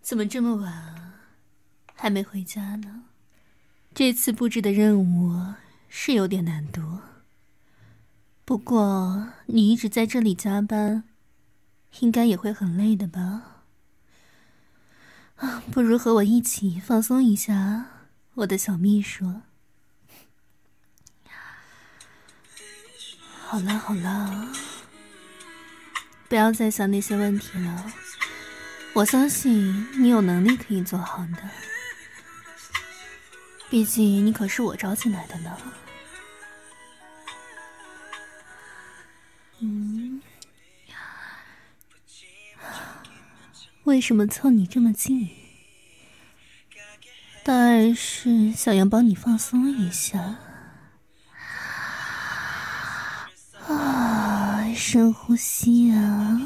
怎么这么晚啊？还没回家呢？这次布置的任务是有点难度，不过你一直在这里加班，应该也会很累的吧？不如和我一起放松一下，我的小秘书。好了好了，不要再想那些问题了，我相信你有能力可以做好的，毕竟你可是我招进来的呢。为什么凑你这么近？当然是想要帮你放松一下。深呼吸啊。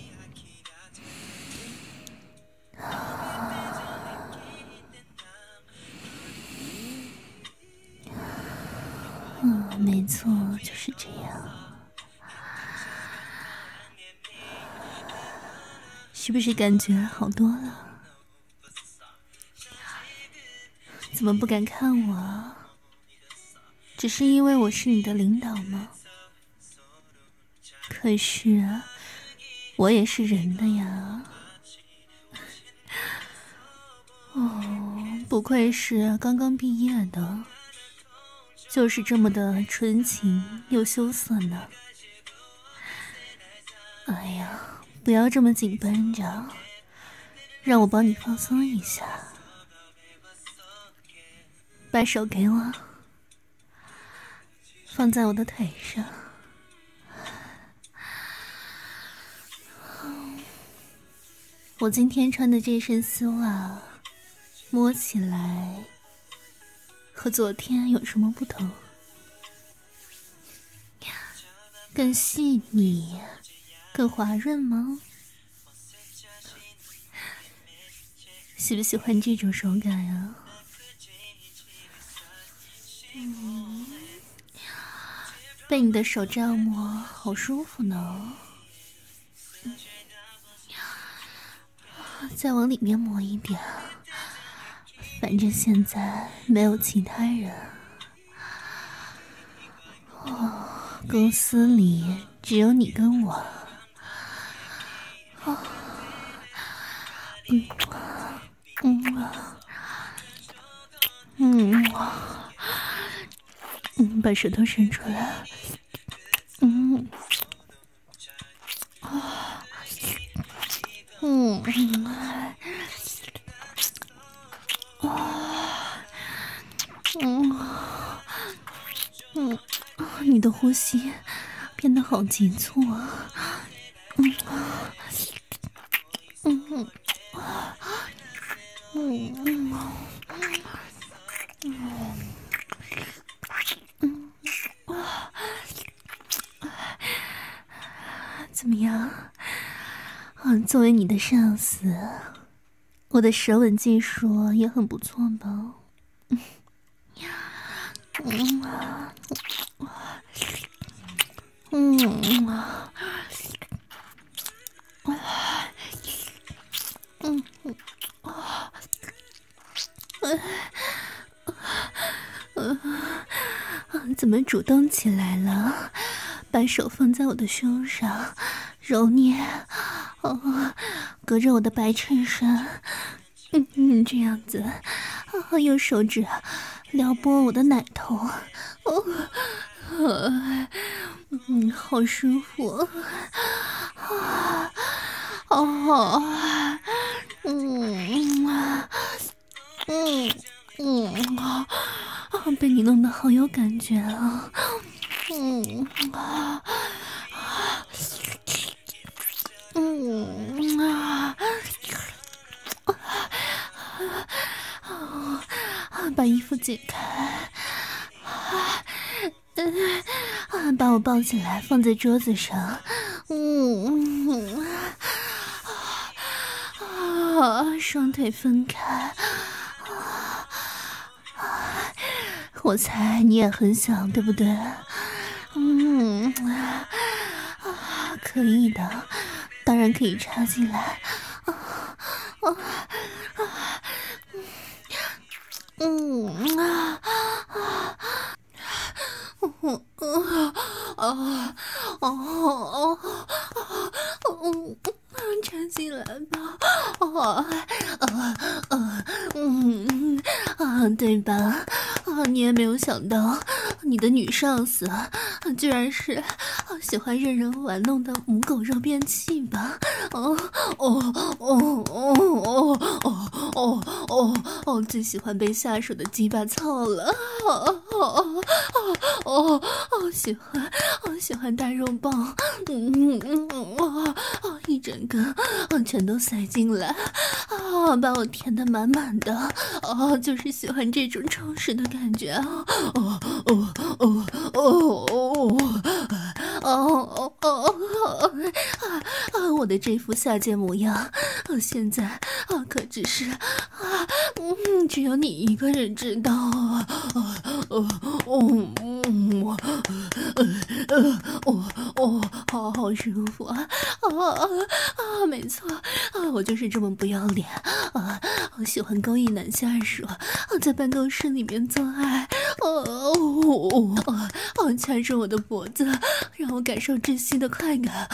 没错，就是这样。是不是感觉好多了？怎么不敢看我啊？只是因为我是你的领导吗？可是啊，我也是人的呀。不愧是刚刚毕业的，就是这么的纯情又羞涩呢。哎呀，不要这么紧绷着，让我帮你放松一下。把手给我，放在我的腿上。我今天穿的这身丝袜，摸起来和昨天有什么不同？更细腻，更滑润吗？喜不喜欢这种手感啊？被你的手这样摸，好舒服呢。再往里面摸一点，反正现在没有其他人。公司里只有你跟我。把舌头伸出来。你的呼吸变得好急促啊。怎么样？作为你的上司，我的舌吻技术也很不错吧？怎么主动起来了？把手放在我的胸上，揉捏，隔着我的白衬衫，这样子，用手指撩拨我的奶头，好舒服，好好，被你弄得好有感觉啊，把衣服解开，把我抱起来放在桌子上，双腿分开，我猜你也很想，对不对？可以的，当然可以插进来。 插进来吧，对吧？你也没有想到，你的女上司居然是喜欢任人玩弄的母狗肉便器吧？最喜欢被下属的鸡巴操了，喜欢大肉棒，一整个全都塞进来，把我填得满满的，就是喜欢这种充实的感觉，我的这副下贱模样，现在可只是只有你一个人知道啊！好舒服啊！没错，我就是这么不要脸我喜欢勾引男下属，在办公室里面做爱，掐住我的脖子，让我感受窒息的快感，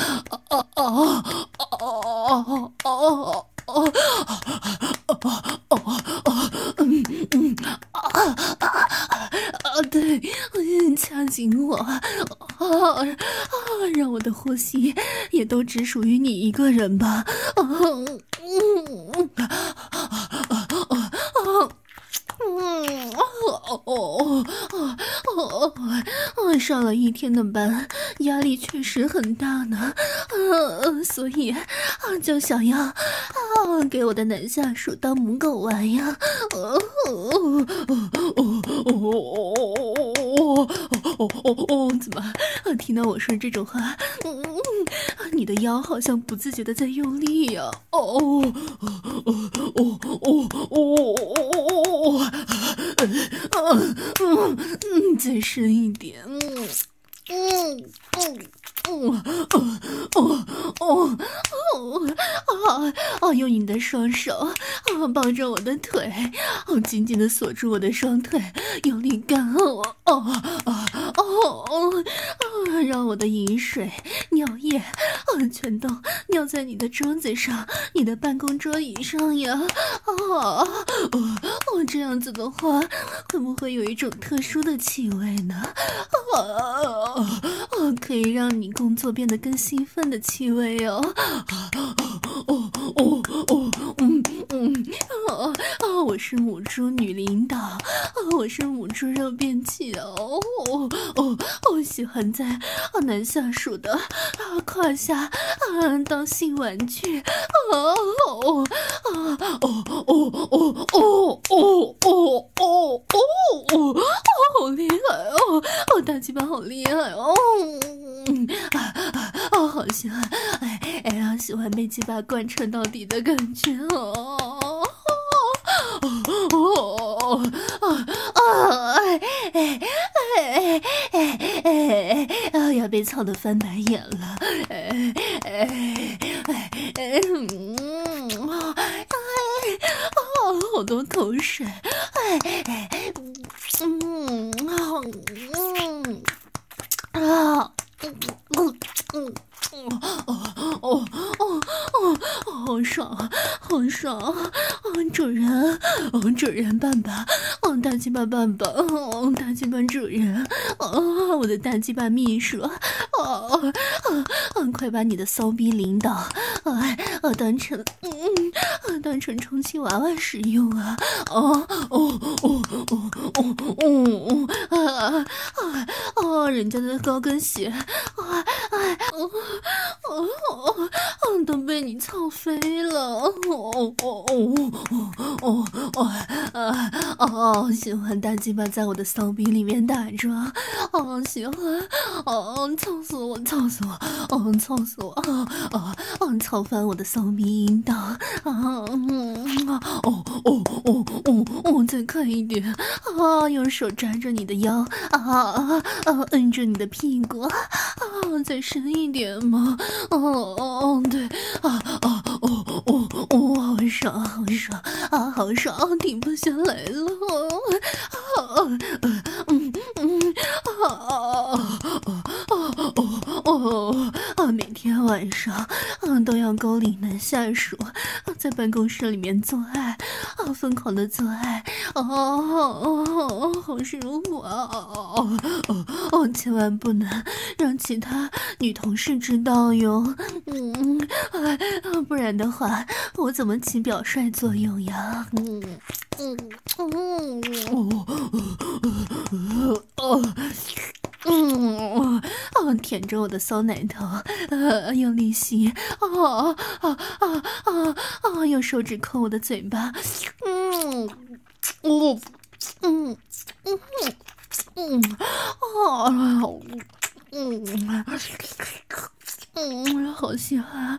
对，掐紧我，让我的呼吸也都只属于你一个人吧。上了一天的班，压力确实很大呢，所以就想要给我的男下属当母狗玩呀。怎么听到我说这种话，你的腰好像不自觉的在用力呀？再深一点，用你的双手抱着我的腿，紧紧的锁住我的双腿，用力干让我的饮水、尿液全都尿在你的桌子上、你的办公桌椅上呀！这样子的话，会不会有一种特殊的气味呢？可以让你工作变得更兴奋的气味哦！我是母猪女领导，我是母猪肉便器哦！我喜欢在男下属的胯下当性玩具，好厉害哦！大鸡巴好厉害哦！好喜欢，喜欢被鸡巴贯彻到底的感觉哦！要被操得翻白眼了！好多口水！好爽，好爽！主人，主人爸爸，大鸡巴爸爸，大鸡巴主人，我的大鸡巴秘书，快把你的骚逼领导当成充气娃娃使用啊！人家的高跟鞋都被你操飞了！喜欢大鸡巴在我的骚逼里面打转，喜欢，操死我，操死我，操死我，操翻我的骚逼阴道，再快一点，用手抓着你的腰，摁着你的屁股，再深一点嘛，对，好爽，好爽啊，好爽，停不下来了。每天晚上都要勾引男下属在办公室里面做爱疯狂的做爱好舒服千万不能让其他女同事知道哟不然的话我怎么起表率作用呀舔着我的骚奶头，用力吸，用手指抠我的嘴巴，好喜欢，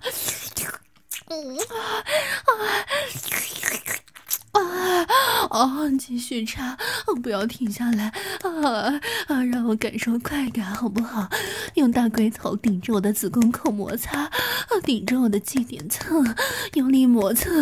继续插，不要停下来让我感受快感好不好？用大龟头顶着我的子宫口摩擦，顶着我的基点侧，用力摩擦，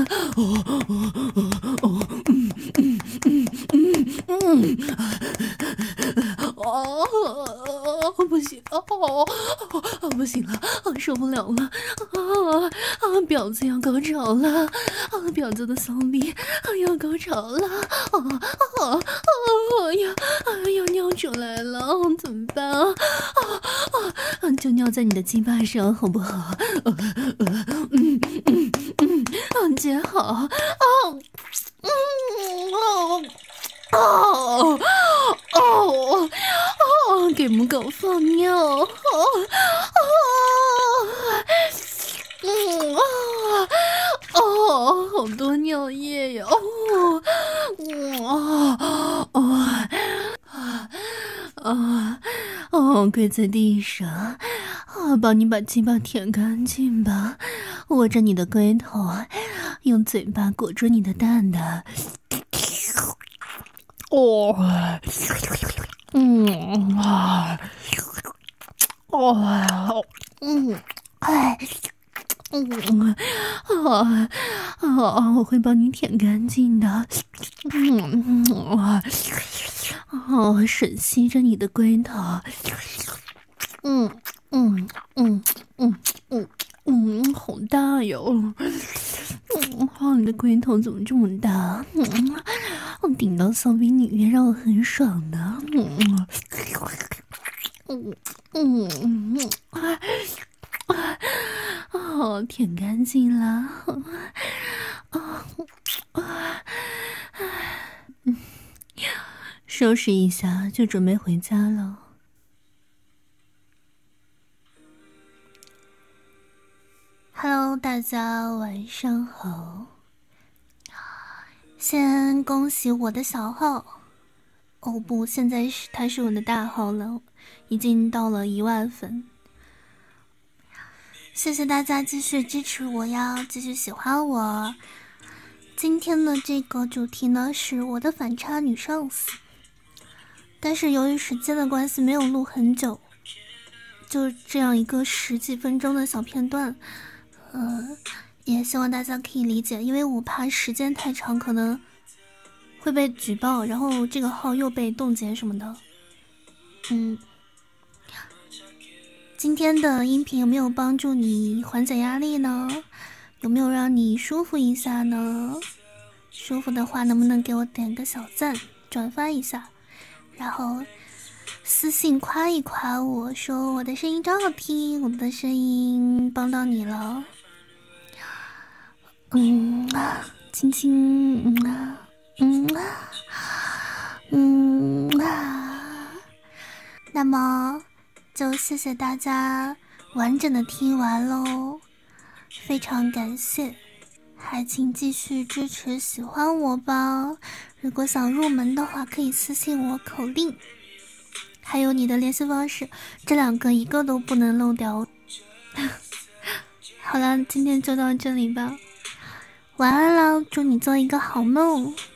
不行，不行了，受不了了，婊子要高潮了，婊子的骚逼要高潮了，要尿出来了，怎么办就尿在你的鸡巴上好不好？接好，给母狗放尿，好多尿液呀！跪在地上，帮你把鸡巴舔干净吧，握着你的龟头，用嘴巴裹住你的蛋蛋。我会帮你舔干净的。吮吸着你的龟头。好大哟！你的龟头怎么这么大？我顶到骚逼里面，让我很爽的。舔干净了。收拾一下就准备回家了。Hello， 大家晚上好。先恭喜我的小号，哦不，现在它是我的大号了，已经到了1万粉。谢谢大家继续支持我呀，继续喜欢我。今天的这个主题呢是我的反差女上司，但是由于时间的关系没有录很久，就这样一个10几分钟的小片段。也希望大家可以理解，因为我怕时间太长可能会被举报，然后这个号又被冻结什么的。今天的音频有没有帮助你缓解压力呢？有没有让你舒服一下呢？舒服的话能不能给我点个小赞，转发一下，然后私信夸一夸我，说我的声音真好听，我的声音帮到你了。亲亲，那么就谢谢大家完整的听完喽，非常感谢，还请继续支持喜欢我吧。如果想入门的话，可以私信我口令，还有你的联系方式，这2个一个都不能漏掉。好了，今天就到这里吧。晚安了，祝你做一个好梦。